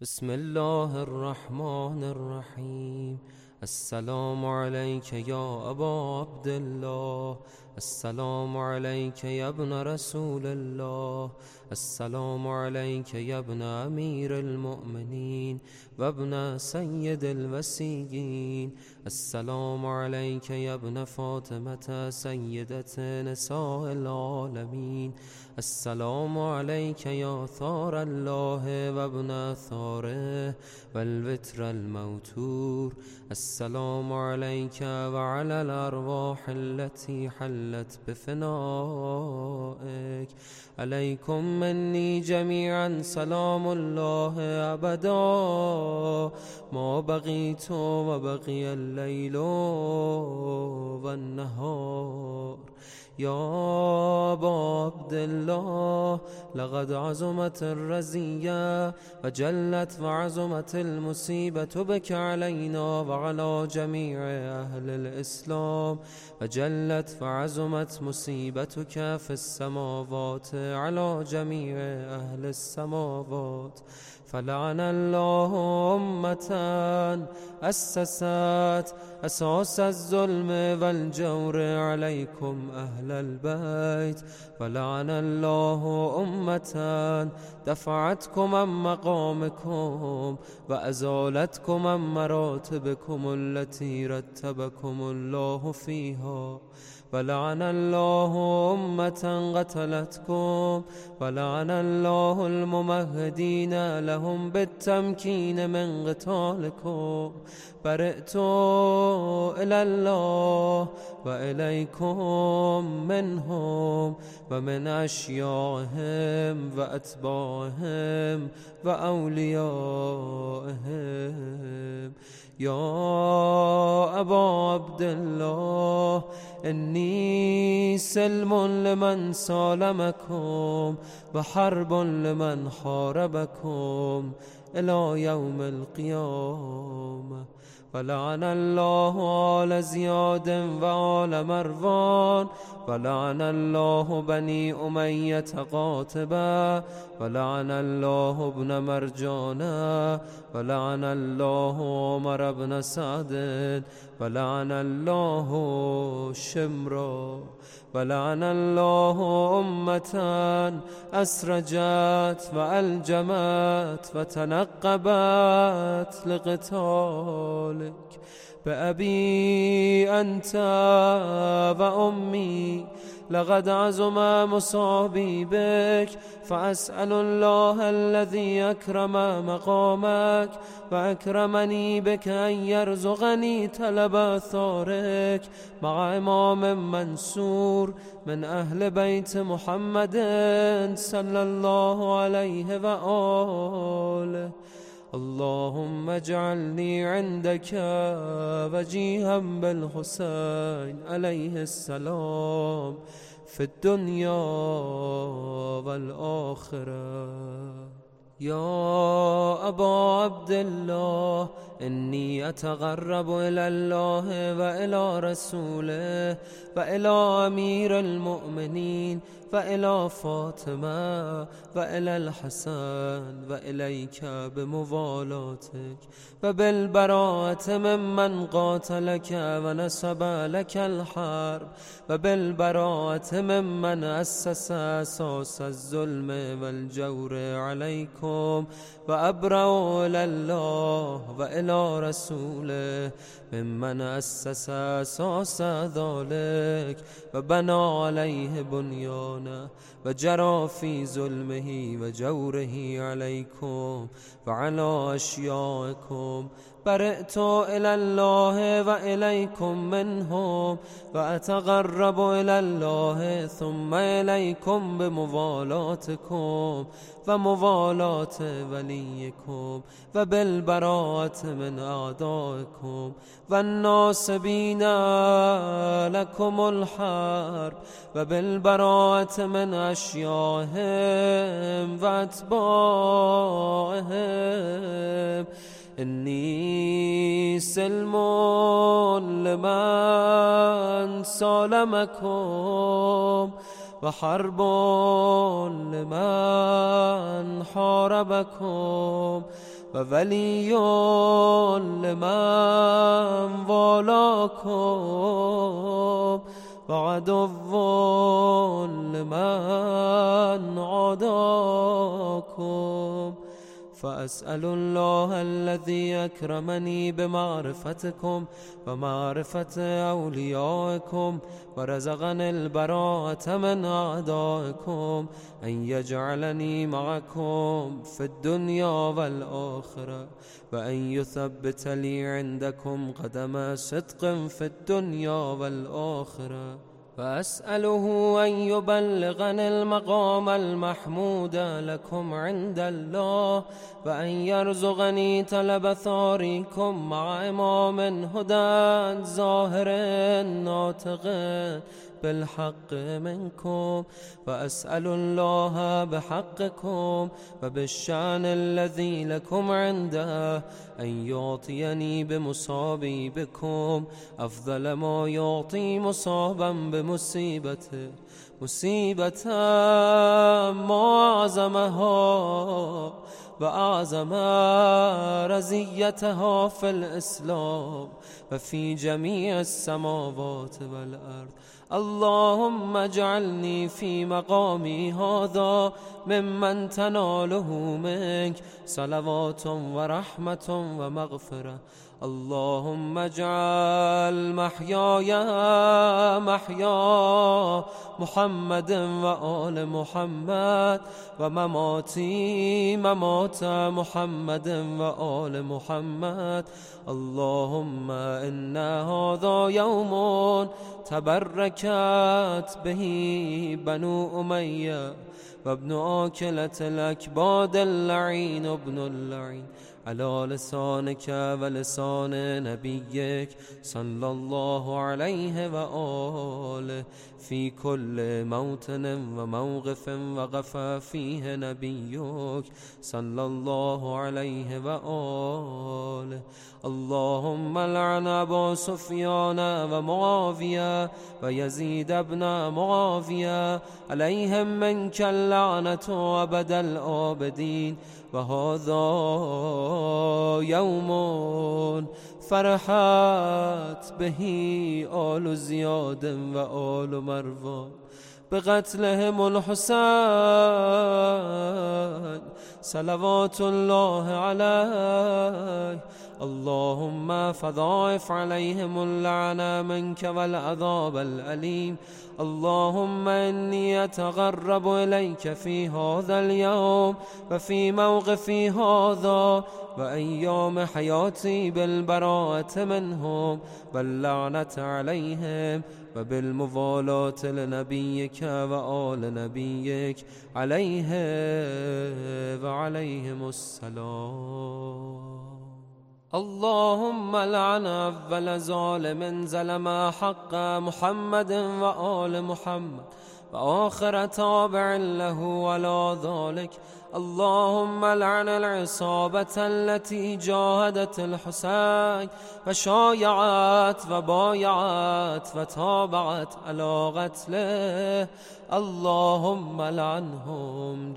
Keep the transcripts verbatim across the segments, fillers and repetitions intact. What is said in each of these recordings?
بسم الله الرحمن الرحیم. السلام علیک یا ابا عبدالله، السلام علیک یا ابن رسول الله، السلام علیک یا ابن امیر المؤمنین و ابن سید الوصیین، السلام علیک یا ابن فاطمة سیدة نساء العالمین، السلام علیک یا ثار الله و ابن ثاره و الوتر الموتور، السلام علیک و علی الارواح التي حلت بفنائك، علیکم منی جمیعا سلام الله ابدا ما بقیت و بقی اللیل و النهار. یا ابا عبدالله لقد عظمت الرزیه و جلت و عظمت المصیبة بك علینا و علی جمیع اهل الاسلام و جلت و عظمت مصیبتك فی السماوات علی جمیع اهل السماوات. فلعن الله أمة أسست أساس الظلم والجور عليكم أهل البيت، ولعن الله أمة دفعتكم عن مقامكم وأزالتكم عن مراتبكم التي رتبكم الله فيها، ولعن الله أمة قتلتكم، ولعن الله الممهدين لهم بالتمكين من قتالكم. برئت إلى الله وإليكم منهم ومن أشياعهم وأتباعهم وأوليائهم. يا أبا عبد الله إني سلم لمن سالمكم وحرب لمن حاربكم إلى يوم القيامة. ولعن الله آل زياد وآل مروان، ولعن الله بني أمية قاتبا، ولعن الله ابن مرجانا، ولعن الله عمر بن سعد، ولعن الله شمرا، ولعن الله أمة أسرجت وألجمت وتنقبت لقتالك. بأبي أنت وأمي لقد عظم مصابي بك، فأسأل الله الذي أكرم مقامك وأكرمني بك أن يرزقني طلب ثارك مع إمام منصور من أهل بيت محمد صلى الله عليه وآله. اللهم اجعلني عندك وجيها بالحسين عليه السلام في الدنيا والآخرة. يا أبا عبد الله إني أتقرب إلى الله وإلى رسوله وإلى أمير المؤمنين وإلى فاطمة وإلى الحسن وإليك بموالاتك وبالبراءة ممن قاتلك ونسب لك الحرب، وبالبراءة ممن أسس أساس الظلم والجور عليكم، وأبرأ إلى الله وإلى رسوله ممن أسس أساس ذلك وبنى عليه بنيانه وجرى في ظلمه وجوره عليكم وعلى أشيائكم. برئت إلى الله وإليكم منهم وأتقرب إلى الله ثم إليكم بموالاتكم وموالاة وليكم وبالبراءة من أعدائكم والناصبين لكم الحرب وبالبراءة من أشيائهم وأتباعهم. إني سلم لمن سالمكم وحرب لمن حاربكم وولي لمن والاكم وعدو لمن عاداكم. فأسأل الله الذي أكرمني بمعرفتكم ومعرفة أوليائكم ورزقني البراءة من أعدائكم أن يجعلني معكم في الدنيا والآخرة، وأن يثبت لي عندكم قدم صدق في الدنيا والآخرة. وأسأله أن يبلغني المقام المحمود لكم عند الله، وأن يرزقني طلب ثاريكم مع إمام هدى ظاهر ناطق بالحق منكم. وأسأل الله بحقكم وبالشأن الذي لكم عنده أن يعطيني بمصابي بكم أفضل ما يعطي مصابا بمصيبته، مصيبة ما أعظمها وأعظم رزيتها في الإسلام وفي جميع السماوات والأرض. اللهم اجعلني في مقامي هذا ممن تناله منك صلوات ورحمة ومغفرة. اللهم اجعل محياي محيا محمد وآل محمد ومماتي ممات محمد وآل محمد. اللهم إن هذا يوم تبركت به بنو أمية وابن آكلة الأكباد اللعين ابن اللعين على لسانك ولسان نبيك صلى الله عليه وآله في كل موطن وموقف وقف فيه نبيك صلى الله عليه وآله. اللهم لعن أبا سفيان ومعاوية ويزيد بن معاوية عليهم منك اللعنة أبد الآبدين. وهذا يوم فرحت به آل زياد وآل مروان بقتلهم الحسين صلوات الله عليه. اللهم فضاعف عليهم اللعنة منك والعذاب الأليم. اللهم إني أتغرب إليك في هذا اليوم وفي موقفي هذا وأيام حياتي بالبراءة منهم واللعنة عليهم وبالموالاة لنبيك وآل نبيك عليه وعليهم السلام. اللهم لعن أول ظالم ظلم حق محمد وآل محمد وآخر تابع له ولا ذلك. اللهم لعن العصابة التي جاهدت الحسين وشايعت وبايعت وتابعت على قتله. اللهم لعنهم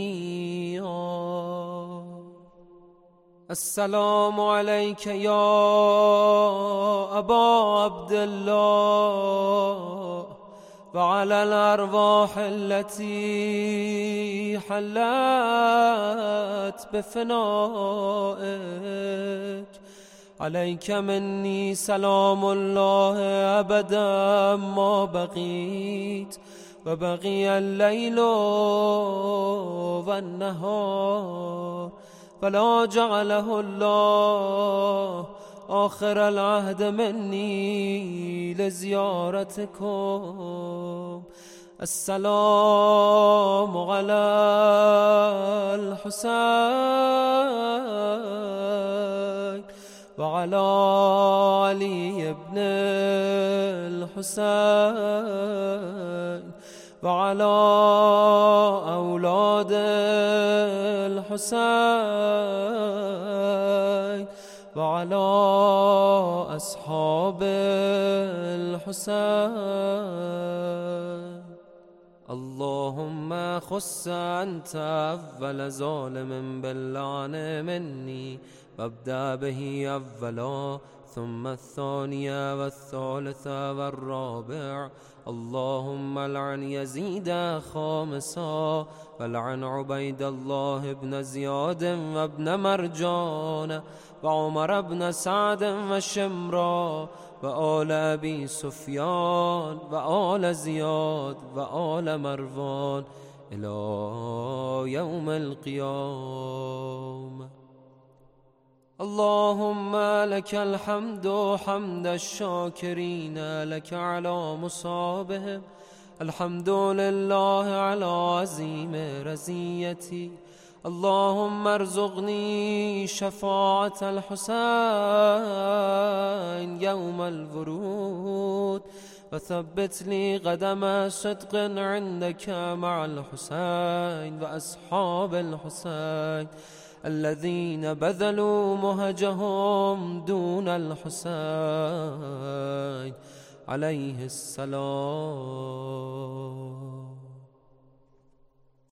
جميعا. السلام عليك يا أبا عبد الله وعلى الأرواح التي حلت بفنائك. عليك مني سلام الله أبدا ما بقيت وبقي الليل والنهار، فلا جعله الله آخر العهد مني لزيارتكم. السلام على الحسين وعلى علي بن الحسين وعلى أولاد الحسين وعلى أصحاب الحسين. اللهم خص أنت أول ظالم باللعن مني وابدأ به أولا ثم الثانية والثالثة والرابع. اللهم لعن يزيد خامسا ولعن عبيد الله بن زياد وابن مرجان وعمر بن سعد وشمرا وآل أبي سفيان وآل زياد وآل مروان إلى يوم القيامة. اللهم لك الحمد حمد الشاكرين لك على مصابهم، الحمد لله على عظيم رزيتي. اللهم ارزقني شفاعة الحسين يوم الورود وثبت لي قدم صدق عندك مع الحسين وأصحاب الحسين الذين بذلوا مهجهم دون الحسين عليه السلام.